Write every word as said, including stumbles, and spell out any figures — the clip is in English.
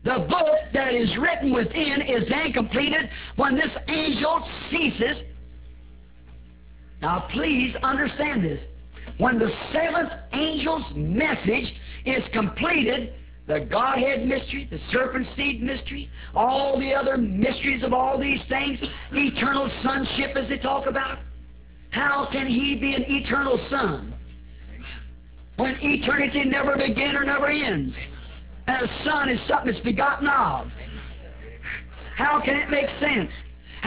The book that is written within is then completed when this angel ceases. Now please understand this. When the seventh angel's message is completed, the Godhead mystery, the serpent seed mystery, all the other mysteries of all these things, eternal sonship as they talk about, how can he be an eternal son when eternity never begins or never ends? And a son is something that's begotten of. How can it make sense?